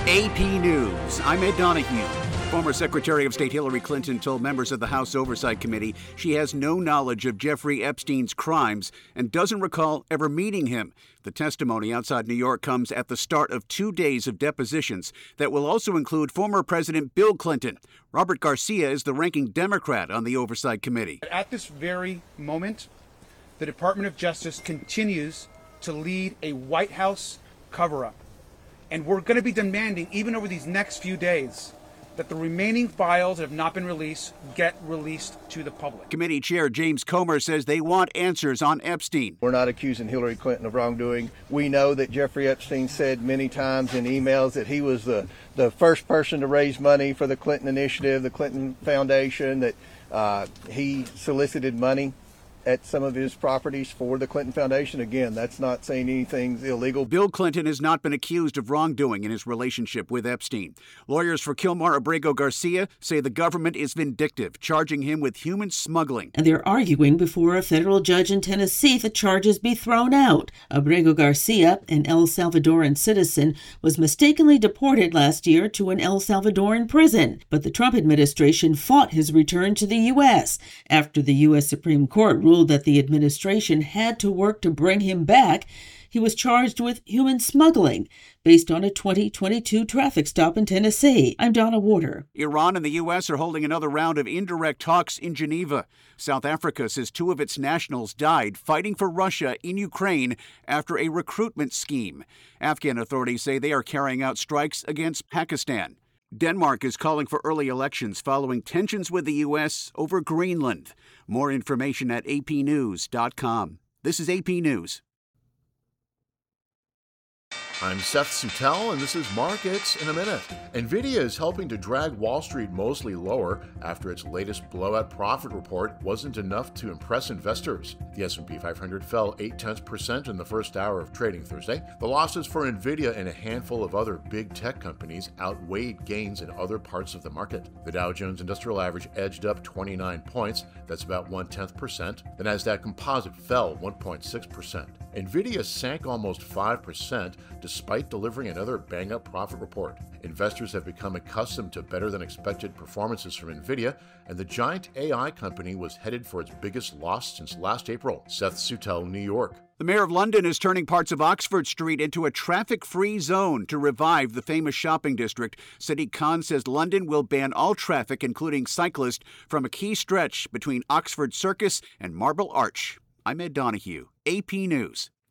AP News. I'm Ed Donahue. Former Secretary of State Hillary Clinton told members of the House Oversight Committee she has no knowledge of Jeffrey Epstein's crimes and doesn't recall ever meeting him. The testimony outside New York comes at the start of 2 days of depositions that will also include former President Bill Clinton. Robert Garcia is the ranking Democrat on the Oversight Committee. At this very moment, the Department of Justice continues to lead a White House cover-up. And we're going to be demanding, even over these next few days, that the remaining files that have not been released get released to the public. Committee Chair James Comer says they want answers on Epstein. We're not accusing Hillary Clinton of wrongdoing. We know that Jeffrey Epstein said many times in emails that he was the first person to raise money for the Clinton Initiative, the Clinton Foundation, that he solicited money at some of his properties for the Clinton Foundation. Again, that's not saying anything's illegal. Bill Clinton has not been accused of wrongdoing in his relationship with Epstein. Lawyers for Kilmar Abrego Garcia say the government is vindictive, charging him with human smuggling. And they're arguing before a federal judge in Tennessee the charges be thrown out. Abrego Garcia, an El Salvadoran citizen, was mistakenly deported last year to an El Salvadoran prison. But the Trump administration fought his return to the U.S. after the U.S. Supreme Court ruled that the administration had to work to bring him back. He was charged with human smuggling based on a 2022 traffic stop in Tennessee. I'm Donna Warder. Iran and the U.S. are holding another round of indirect talks in Geneva. South Africa says 2 of its nationals died fighting for Russia in Ukraine after a recruitment scheme. Afghan authorities say they are carrying out strikes against Pakistan. Denmark is calling for early elections following tensions with the U.S. over Greenland. More information at apnews.com. This is AP News. I'm Seth Suttel, and this is Markets in a Minute. NVIDIA is helping to drag Wall Street mostly lower after its latest blowout profit report wasn't enough to impress investors. The S&P 500 fell 0.8% in the first hour of trading Thursday. The losses for NVIDIA and a handful of other big tech companies outweighed gains in other parts of the market. The Dow Jones Industrial Average edged up 29 points, that's about 0.1%. The Nasdaq Composite fell 1.6%. NVIDIA sank almost 5%, despite delivering another bang-up profit report. Investors have become accustomed to better-than-expected performances from NVIDIA, and the giant AI company was headed for its biggest loss since last April. Seth Suttel, New York. The mayor of London is turning parts of Oxford Street into a traffic-free zone to revive the famous shopping district. Sadiq Khan says London will ban all traffic, including cyclists, from a key stretch between Oxford Circus and Marble Arch. I'm Ed Donahue, AP News.